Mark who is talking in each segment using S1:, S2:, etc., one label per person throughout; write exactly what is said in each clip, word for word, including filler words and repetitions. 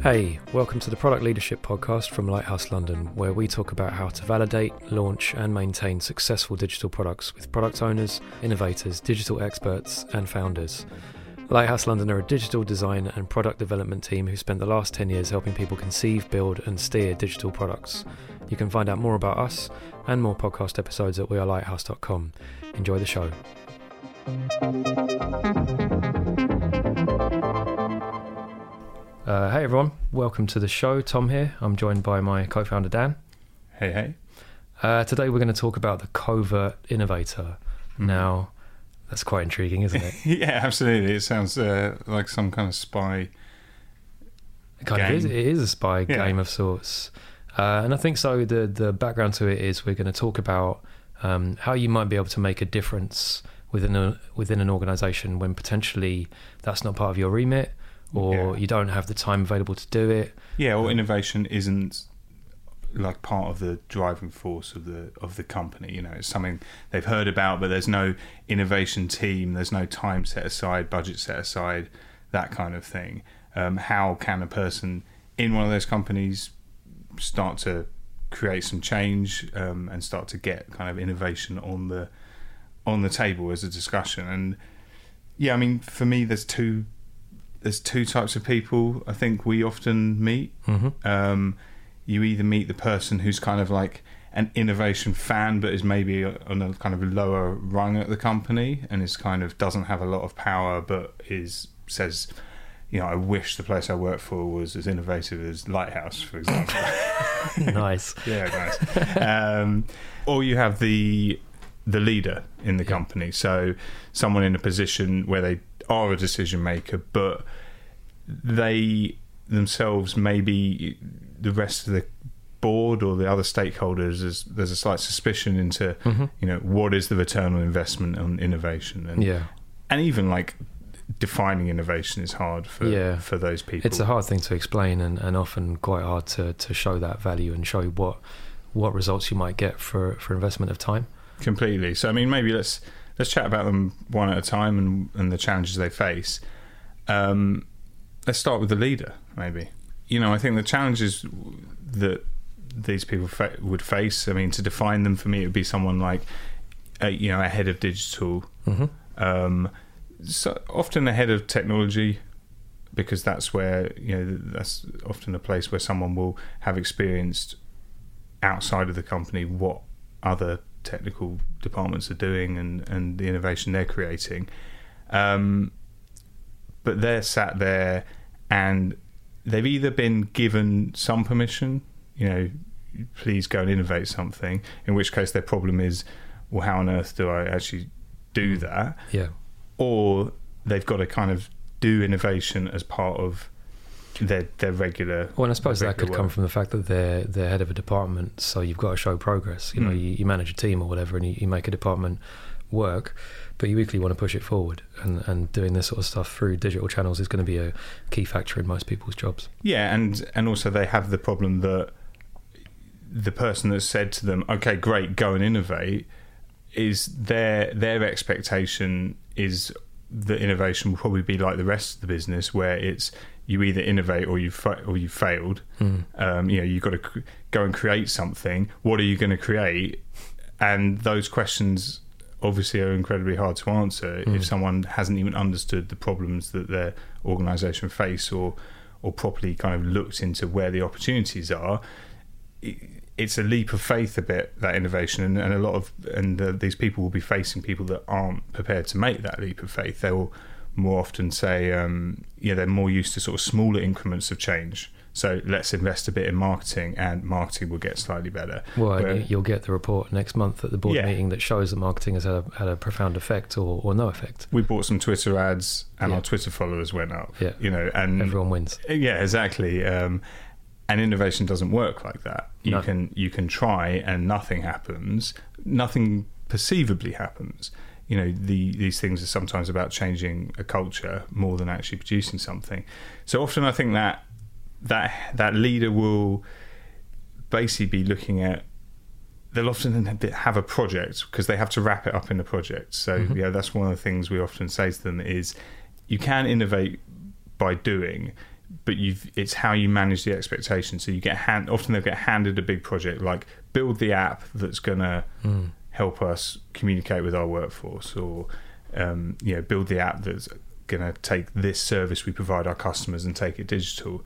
S1: Hey, welcome to the Product Leadership Podcast from Lighthouse London, where we talk about how to validate, launch and maintain successful digital products with product owners, innovators, digital experts and founders. Lighthouse London are a digital design and product development team who spent the last ten years helping people conceive, build and steer digital products. You can find out more about us and more podcast episodes at we are lighthouse dot com. Enjoy the show. Uh, hey everyone, welcome to the show. Tom here. I'm joined by my co-founder Dan.
S2: Hey, hey.
S1: Uh, today we're going to talk about the covert innovator. Mm. Now, that's quite intriguing, isn't it?
S2: Yeah, absolutely. It sounds uh, like some kind of spy
S1: It kind
S2: game.
S1: of is. It is a spy
S2: Yeah.
S1: game of sorts. Uh, and I think so. The, the background to it is we're going to talk about um, how you might be able to make a difference within a, within an organisation when potentially that's not part of your remit, or
S2: Yeah.
S1: you don't have the time available to do it.
S2: Yeah, or innovation isn't like part of the driving force of the of the company. You know, it's something they've heard about, but there's no innovation team, there's no time set aside, budget set aside, that kind of thing. Um, how can a person in one of those companies start to create some change um, and start to get kind of innovation on the on the table as a discussion? And yeah, I mean, for me, there's two there's two types of people I think we often meet.
S1: Mm-hmm.
S2: Um, you either meet the person who's kind of like an innovation fan, but is maybe on a kind of lower rung at the company and is kind of doesn't have a lot of power, but is says, you know, I wish the place I work for was as innovative as Lighthouse, for example.
S1: Nice.
S2: Yeah, nice. Um, or you have the the leader in the
S1: Yeah.
S2: company, so someone in a position where they are a decision maker, but they themselves, maybe the rest of the board or the other stakeholders, is, there's a slight suspicion into,
S1: Mm-hmm.
S2: you know, what is the return on investment on innovation, and
S1: Yeah.
S2: and even like defining innovation is hard for
S1: Yeah.
S2: for those people.
S1: It's a hard thing to explain, and, and often quite hard to, to show that value and show what what results you might get for, for investment of time.
S2: Completely. So I mean, maybe let's let's chat about them one at a time and and the challenges they face. Um, let's start with the leader, maybe. You know, I think the challenges that these people fa- would face, I mean, to define them for me, it would be someone like, a, you know, a head of digital,
S1: Mm-hmm.
S2: um, so often a head of technology, because that's where, you know, that's often a place where someone will have experienced outside of the company what other technical departments are doing and, and the innovation they're creating. Um, but they're sat there and they've either been given some permission, you know, please go and innovate something, in which case their problem is, well, how on earth do I actually do that?
S1: Yeah.
S2: Or they've got to kind of do innovation as part of their their regular.
S1: Well, and I suppose that
S2: regular
S1: could come
S2: work.
S1: from the fact that they're they're head of a department, so you've got to show progress. You know,
S2: Mm.
S1: you, you manage a team or whatever, and you, you make a department work, but you equally want to push it forward. And, and doing this sort of stuff through digital channels is going to be a key factor in most people's jobs.
S2: Yeah, and and also they have the problem that the person that's said to them, okay, great, go and innovate, is their their expectation is that innovation will probably be like the rest of the business, where it's you either innovate or you fa- or you failed.
S1: Mm.
S2: Um, you know, you've got to cr- go and create something. What are you going to create? And those questions obviously are incredibly hard to answer
S1: Mm.
S2: if someone hasn't even understood the problems that their organisation face, or or properly kind of looked into where the opportunities are. It, it's a leap of faith a bit, that innovation, and, and a lot of and uh, these people will be facing people that aren't prepared to make that leap of faith. They will more often say, um, yeah, they're more used to sort of smaller increments of change. So let's invest a bit in marketing, and marketing will get slightly better.
S1: Well,
S2: Where-
S1: you- you'll get the report next month at the board
S2: Yeah.
S1: meeting that shows that marketing has had a, had a profound effect or, or no effect.
S2: we bought some Twitter ads, and
S1: Yeah.
S2: our Twitter followers went up.
S1: Yeah.
S2: You know, and
S1: Everyone wins.
S2: yeah, exactly. Um, and innovation doesn't work like that. You
S1: No.
S2: can you can try, and nothing happens. Nothing perceivably happens. You know, the, these things are sometimes about changing a culture more than actually producing something. So often, I think that that that leader will basically be looking at. They'll often have a project because they have to wrap it up in a project. So
S1: Mhm.
S2: yeah, that's one of the things we often say to them is, you can innovate by doing, but you've it's how you manage the expectation. So you get hand often they'll get handed a big project like build the app that's gonna mm. help us communicate with our workforce, or um, you know, build the app that's gonna take this service we provide our customers and take it digital.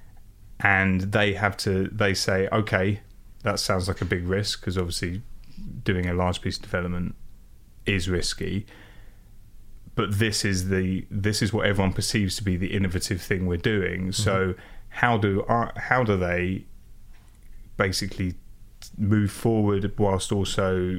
S2: And they have to they say, okay, that sounds like a big risk, because obviously doing a large piece of development is risky. But this is the this is what everyone perceives to be the innovative thing we're doing. Mm-hmm. So how do our, how do they basically move forward whilst also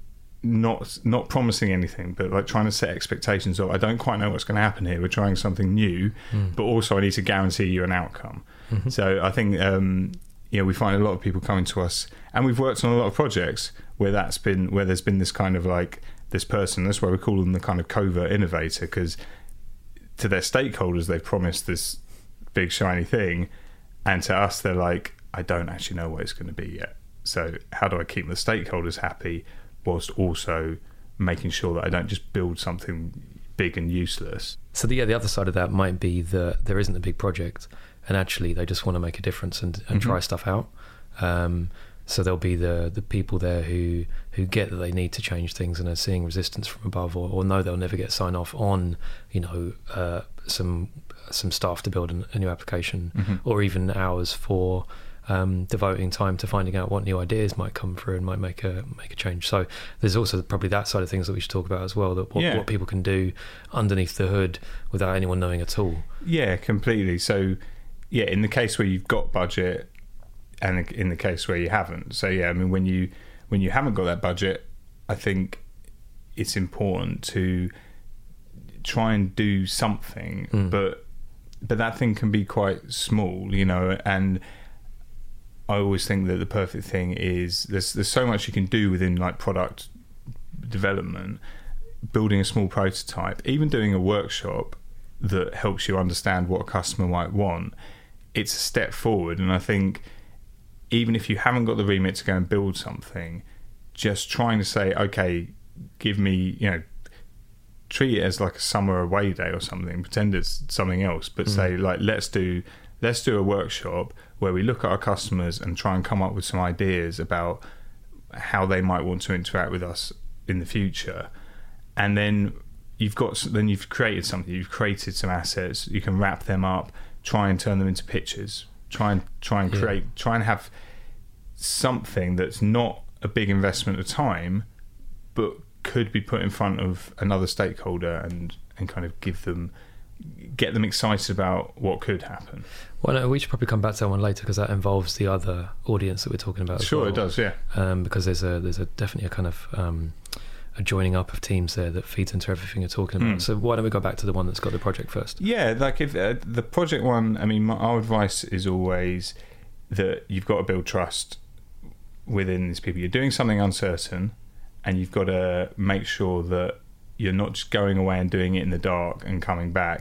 S2: not not promising anything, but like trying to set expectations of, I don't quite know what's going to happen here. We're trying something new, mm. but also I need to guarantee you an outcome. Mm-hmm. So I think um, you know, we find a lot of people coming to us, and we've worked on a lot of projects where that's been where there's been this kind of like this person. That's why we call them the kind of covert innovator, because to their stakeholders they've promised this big shiny thing, and to us they're like, I don't actually know what it's going to be yet. So how do I keep the stakeholders happy whilst also making sure that I don't just build something big and useless?
S1: So the, yeah, the other side of that might be that there isn't a big project, and actually they just want to make a difference and, and mm-hmm. try stuff out. Um, so there'll be the the people there who who get that they need to change things and are seeing resistance from above, or, or know they'll never get sign off on, you know, uh, some some staff to build an, a new application, mm-hmm. or even hours for um, devoting time to finding out what new ideas might come through and might make a make a change. So there's also probably that side of things that we should talk about as well, that what, yeah. what people can do underneath the hood without anyone knowing at all.
S2: Yeah, completely. So yeah, in the case where you've got budget, and in the case where you haven't. So yeah, I mean, when you when you haven't got that budget, I think it's important to try and do something, mm. but but that thing can be quite small, you know. And I always think that the perfect thing is there's there's so much you can do within like product development, building a small prototype, even doing a workshop that helps you understand what a customer might want. It's a step forward, and I think even if you haven't got the remit to go and build something, just trying to say, okay, give me, you know, treat it as like a summer away day or something, pretend it's something else, but mm. say like, let's do let's do a workshop where we look at our customers and try and come up with some ideas about how they might want to interact with us in the future. And then you've got then you've created something, you've created some assets, you can wrap them up, try and turn them into pictures. Try and try and create, yeah. try and have something that's not a big investment of time, but could be put in front of another stakeholder and, and kind of give them, get them excited about what could happen.
S1: Well, no, we should probably come back to that one later, because that involves the other audience that we're talking about.
S2: Sure,
S1: as well.
S2: It does, yeah.
S1: Um, because there's a there's a definitely a kind of um, a joining up of teams there that feeds into everything you're talking about. Mm. So why don't we go back to the one that's got the project first?
S2: Yeah, like if uh, the project one, I mean, my, our advice is always that you've got to build trust within these people. You're doing something uncertain, and you've got to make sure that you're not just going away and doing it in the dark and coming back.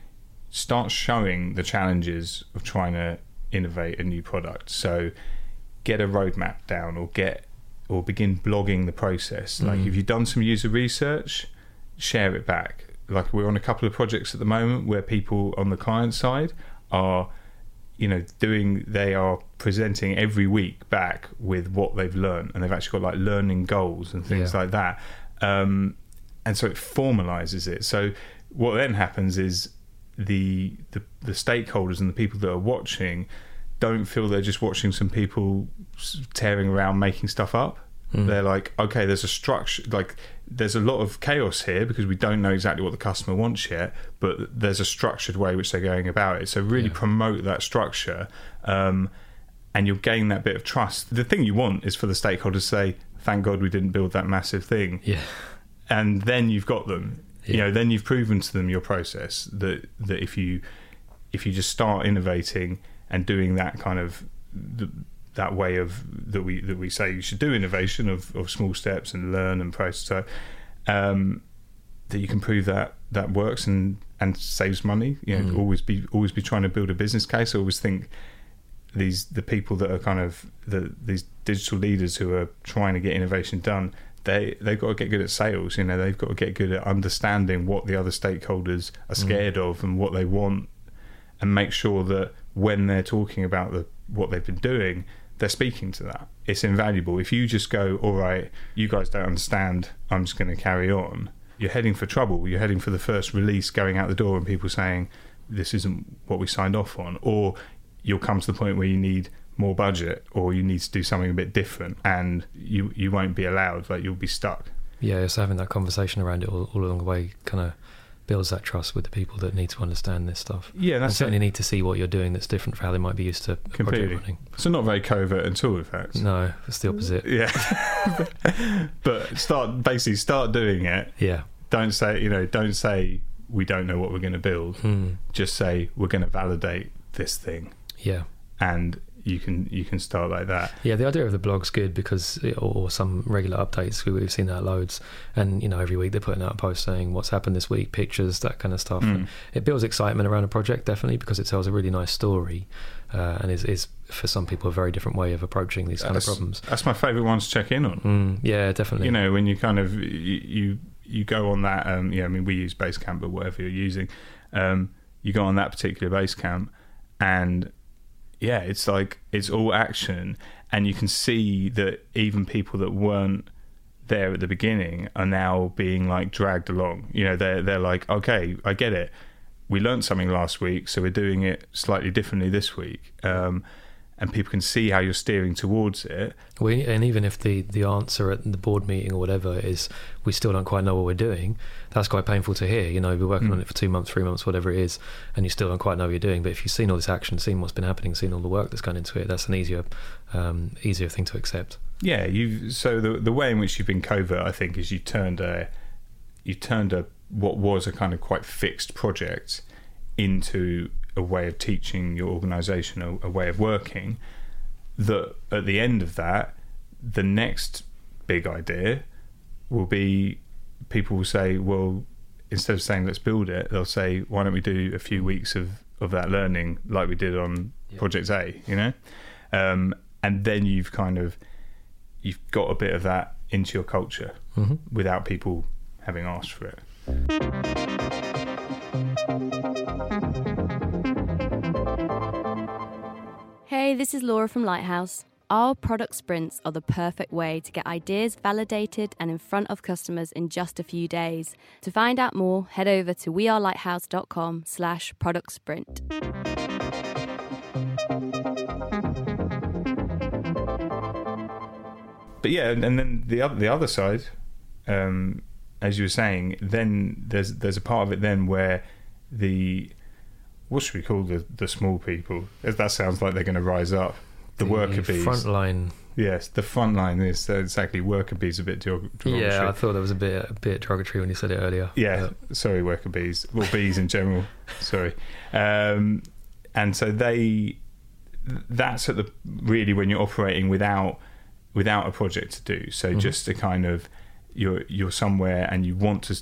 S2: Start showing the challenges of trying to innovate a new product. So get a roadmap down, or get or begin blogging the process. Like mm. if you've done some user research, share it back. Like we're on a couple of projects at the moment where people on the client side are, you know, doing, they are presenting every week back with what they've learned, and they've actually got like learning goals and things yeah. like that. Um, and so it formalizes it. So what then happens is the, the the stakeholders and the people that are watching don't feel they're just watching some people tearing around making stuff up. Mm. They're like, okay, there's a structure, like there's a lot of chaos here because we don't know exactly what the customer wants yet, but there's a structured way which they're going about it. So really yeah. promote that structure, um, and you'll gain that bit of trust. The thing you want is for the stakeholders to say, thank God we didn't build that massive thing.
S1: Yeah.
S2: And then you've got them. Yeah. You know, then you've proven to them your process, that that if you if you just start innovating and doing that kind of the, that way of that we that we say you should do innovation of, of small steps and learn and prototype, um, that you can prove that that works and, and saves money. You know, mm. always be always be trying to build a business case. I always think these the people that are kind of the these digital leaders who are trying to get innovation done, they they've got to get good at sales. You know, they've got to get good at understanding what the other stakeholders are scared mm. of and what they want. and make sure that when they're talking about the what they've been doing, they're speaking to that. It's invaluable. If you just go, all right, you guys don't understand, I'm just going to carry on, you're heading for trouble. You're heading for the first release going out the door and people saying, this isn't what we signed off on. Or you'll come to the point where you need more budget, or you need to do something a bit different, and you, you won't be allowed, like you'll be stuck.
S1: Yeah, so having that conversation around it all, all along the way kind of builds that trust with the people that need to understand this stuff.
S2: Yeah, that's
S1: and certainly
S2: it.
S1: need to see what you're doing that's different for how they might be used to
S2: Completely.
S1: project running.
S2: So not very covert at all, in fact.
S1: No, it's the opposite.
S2: Yeah. But start basically start doing it.
S1: Yeah.
S2: Don't say, you know, don't say we don't know what we're going to build.
S1: Mm.
S2: Just say we're going to validate this thing.
S1: Yeah.
S2: And you can you can start like that.
S1: Yeah, the idea of the blog's good because, or, or some regular updates, we, we've seen that loads, and you know every week they're putting out a post saying what's happened this week, pictures, that kind of stuff.
S2: Mm.
S1: And it builds excitement around a project, definitely, because it tells a really nice story, uh, and is, is for some people a very different way of approaching these kind
S2: That's,
S1: of problems.
S2: that's my favourite one to check in on.
S1: Mm, yeah, definitely.
S2: You know, when you kind of you you, you go on that, um, yeah, I mean we use Basecamp, but whatever you're using, um, you go on that particular Basecamp, and yeah, it's like it's all action, and you can see that even people that weren't there at the beginning are now being like dragged along. You know, they're they're like, okay, I get it. We learned something last week, so we're doing it slightly differently this week. Um, and people can see how you're steering towards it.
S1: We, and even if the, the answer at the board meeting or whatever is we still don't quite know what we're doing, that's quite painful to hear. You know, we're working mm. on it for two months, three months, whatever it is, and you still don't quite know what you're doing. But if you've seen all this action, seen what's been happening, seen all the work that's gone into it, that's an easier um, easier thing to accept.
S2: Yeah, you. So the the way in which you've been covert, I think, is you turned a you turned a what was a kind of quite fixed project into a way of teaching your organisation, a, a way of working, that at the end of that, the next big idea will be, people will say, well, instead of saying let's build it, they'll say, why don't we do a few weeks of, of that learning like we did on yeah. Project A, you know? Um, and then you've kind of, you've got a bit of that into your culture mm-hmm. without people having asked for it.
S3: Hey, this is Laura from Lighthouse. Our product sprints are the perfect way to get ideas validated and in front of customers in just a few days. To find out more, head over to wearelighthouse.com slash product sprint.
S2: But yeah, and then the other the other side, um, as you were saying, then there's there's a part of it then where the what should we call the the small people? That sounds like they're going to rise up. The, the worker bees.
S1: Frontline.
S2: Yes, the frontline is uh, exactly worker bees. A bit derogatory.
S1: Yeah, I thought that was a bit a bit derogatory when you said it earlier.
S2: Yeah, but. sorry, worker bees. Well, bees in general. Sorry, um, and so they. That's at the really when you're operating without without a project to do. So mm-hmm. just a kind of you're you're somewhere and you want to.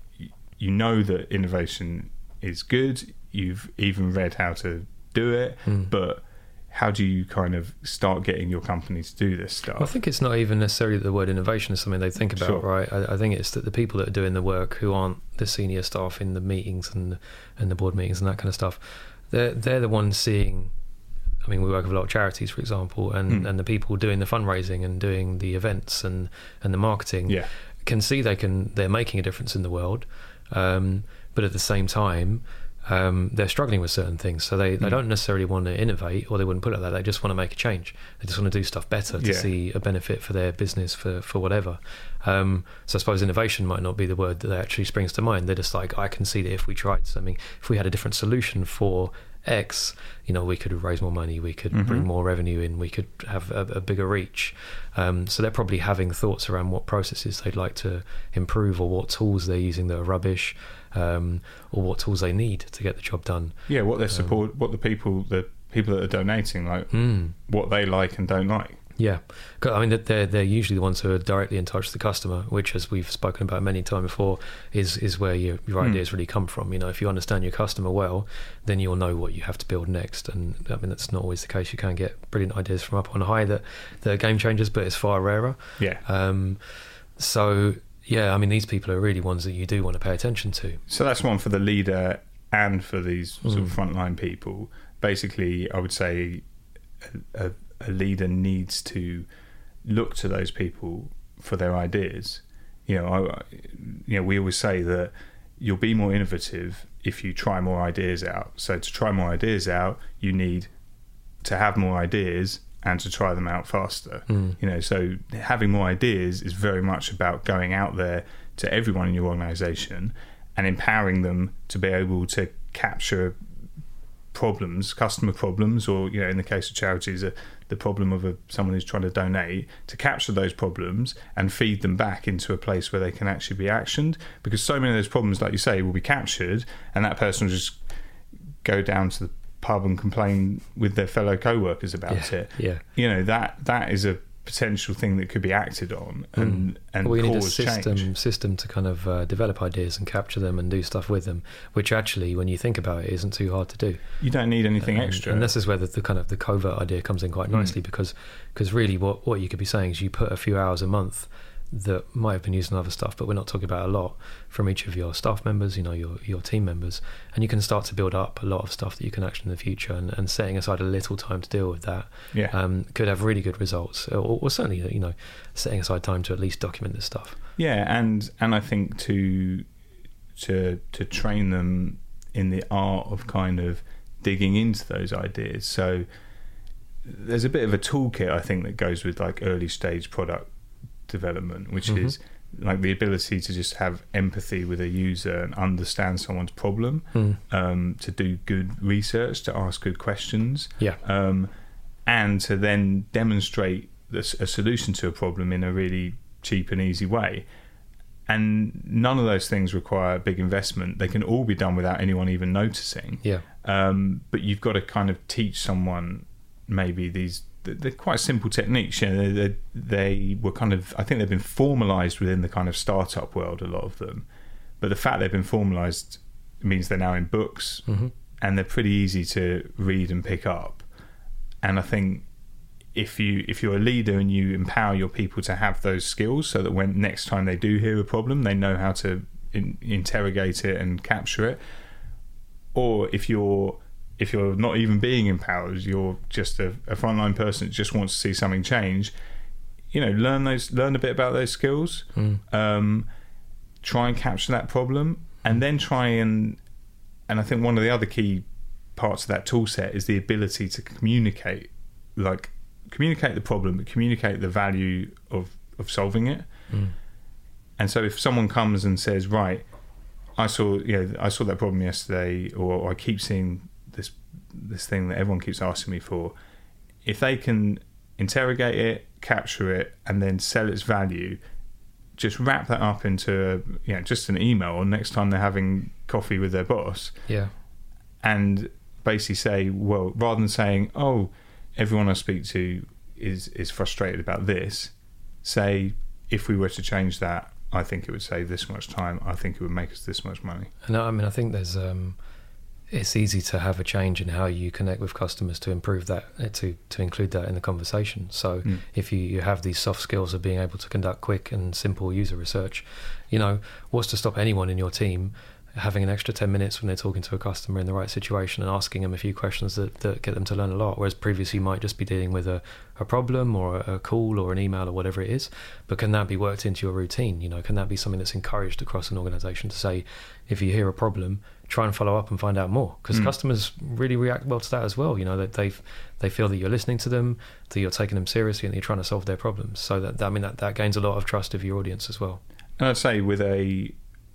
S2: You know that innovation is good. You've even read how to do it, mm. but how do you kind of start getting your company to do this stuff?
S1: Well, I think it's not even necessarily that the word innovation is something they think about, sure. right? I, I think it's that the people that are doing the work, who aren't the senior staff in the meetings and and the board meetings and that kind of stuff, they're they're the ones seeing. I mean, we work with a lot of charities, for example, and, mm. and the people doing the fundraising and doing the events and, and the marketing
S2: yeah.
S1: can see they can they're making a difference in the world, um, but at the same time. Um, they're struggling with certain things, so they, they mm. don't necessarily want to innovate, or they wouldn't put it like that. They just want to make a change. They just want to do stuff better to yeah. see a benefit for their business, for, for whatever. Um, so I suppose innovation might not be the word that actually springs to mind. They're just like, I can see that if we tried something, if we had a different solution for X, you know, we could raise more money, we could mm-hmm. bring more revenue in, we could have a, a bigger reach. Um, so they're probably having thoughts around what processes they'd like to improve, or what tools they're using that are rubbish, um, or what tools they need to get the job done.
S2: Yeah, what their support, um, what the people, the people that are donating, like
S1: mm.
S2: what they like and don't like.
S1: Yeah, I mean they're they're usually the ones who are directly in touch with the customer, which, as we've spoken about many times before, is is where your your ideas mm. really come from. You know, if you understand your customer well, then you'll know what you have to build next. And I mean that's not always the case. You can get brilliant ideas from up on high that that are game changers, but it's far rarer.
S2: Yeah.
S1: Um. So yeah, I mean these people are really ones that you do want to pay attention to.
S2: So that's one for the leader and for these
S1: Mm.
S2: sort of frontline people. Basically, I would say a, a, a leader needs to look to those people for their ideas. You know, I, you know, we always say that you'll be more innovative if you try more ideas out. So to try more ideas out, you need to have more ideas and to try them out faster.
S1: Mm.
S2: You know, so having more ideas is very much about going out there to everyone in your organisation and empowering them to be able to capture problems, customer problems, or, you know, in the case of charities, uh, the problem of a, someone who's trying to donate, to capture those problems and feed them back into a place where they can actually be actioned. Because so many of those problems, like you say, will be captured, and that person will just go down to the pub and complain with their fellow co-workers about
S1: yeah,
S2: it.
S1: Yeah,
S2: you know, that that is a potential thing that could be acted on and
S1: mm.
S2: and
S1: well, you need a
S2: cause
S1: system
S2: change.
S1: system to kind of uh, develop ideas and capture them and do stuff with them, which actually, when you think about it, isn't too hard to do.
S2: You don't need anything
S1: um,
S2: extra.
S1: And this is where the, the kind of the covert idea comes in quite nicely, mm. because because really what what you could be saying is you put a few hours a month that might have been used on other stuff, but we're not talking about a lot, from each of your staff members, you know, your your team members, and you can start to build up a lot of stuff that you can action in the future, and, and setting aside a little time to deal with that
S2: yeah. um,
S1: could have really good results, or, or certainly, you know, setting aside time to at least document this stuff.
S2: Yeah, and and I think to to to train them in the art of kind of digging into those ideas. So there's a bit of a toolkit, I think, that goes with like early stage product development, which mm-hmm. is like the ability to just have empathy with a user and understand someone's problem,
S1: mm.
S2: um, to do good research, to ask good questions,
S1: yeah,
S2: um, and to then demonstrate this, a solution to a problem in a really cheap and easy way. And none of those things require big investment. They can all be done without anyone even noticing.
S1: Yeah.
S2: Um, but you've got to kind of teach someone maybe these. They're quite simple techniques. You know, they, they were kind of, I think they've been formalised within the kind of startup world, a lot of them. But the fact they've been formalised means they're now in books,
S1: mm-hmm.
S2: and they're pretty easy to read and pick up. And I think if you if you're a leader and you empower your people to have those skills, so that when next time they do hear a problem, they know how to in, interrogate it and capture it. Or if you're if you're not even being empowered, you're just a, a frontline person that just wants to see something change, you know, learn those, learn a bit about those skills,
S1: mm.
S2: um, try and capture that problem, and then try and, and I think one of the other key parts of that tool set is the ability to communicate, like communicate the problem, but communicate the value of, of solving it.
S1: Mm.
S2: And so if someone comes and says, right, I saw, you know, I saw that problem yesterday, or, or I keep seeing this this thing that everyone keeps asking me for, if they can interrogate it, capture it, and then sell its value, just wrap that up into, you know, just an email, or next time they're having coffee with their boss,
S1: yeah,
S2: and basically say, well, rather than saying, oh, everyone I speak to is is frustrated about this, say, if we were to change that, I think it would save this much time, I think it would make us this much money.
S1: And I mean, I think there's um it's easy to have a change in how you connect with customers to improve that, to to include that in the conversation. So mm. if you, you have these soft skills of being able to conduct quick and simple user research, you know, what's to stop anyone in your team having an extra ten minutes when they're talking to a customer in the right situation and asking them a few questions that, that get them to learn a lot, whereas previously you might just be dealing with a, a problem or a, a call or an email or whatever it is. But can that be worked into your routine? You know, can that be something that's encouraged across an organisation to say, if you hear a problem, try and follow up and find out more? Because mm. customers really react well to that as well. You know, that they they feel that you're listening to them, that you're taking them seriously, and that you're trying to solve their problems. So that I mean that, that gains a lot of trust of your audience as well.
S2: And I'd say with a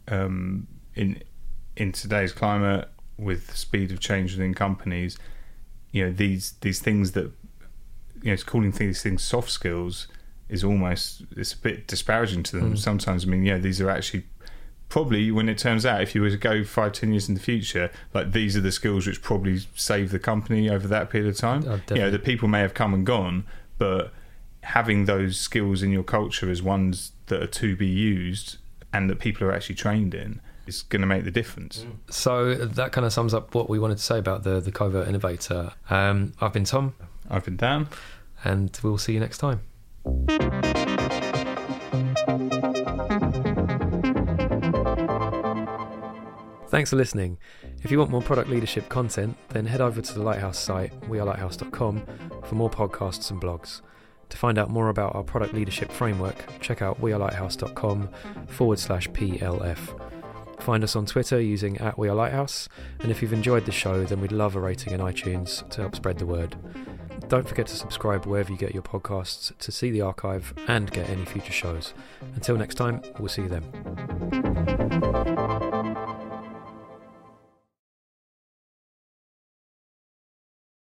S2: um, in in today's climate, with the speed of change within companies, you know, these these things that, you know, calling these things soft skills is almost, it's a bit disparaging to them mm. sometimes. I mean, yeah, these are actually probably, when it turns out, if you were to go five, ten years in the future, like these are the skills which probably save the company over that period of time. Oh, you know, the people may have come and gone, but having those skills in your culture as ones that are to be used and that people are actually trained in is going to make the difference.
S1: So that kind of sums up what we wanted to say about the, the Covert Innovator. Um, I've been Tom.
S2: I've been Dan.
S1: And we'll see you next time. Thanks for listening. If you want more product leadership content, then head over to the Lighthouse site, we are lighthouse dot com, for more podcasts and blogs. To find out more about our product leadership framework, check out wearelighthouse.com forward slash PLF. Find us on Twitter using at wearelighthouse, and if you've enjoyed the show, then we'd love a rating in iTunes to help spread the word. Don't forget to subscribe wherever you get your podcasts to see the archive and get any future shows. Until next time, we'll see you then.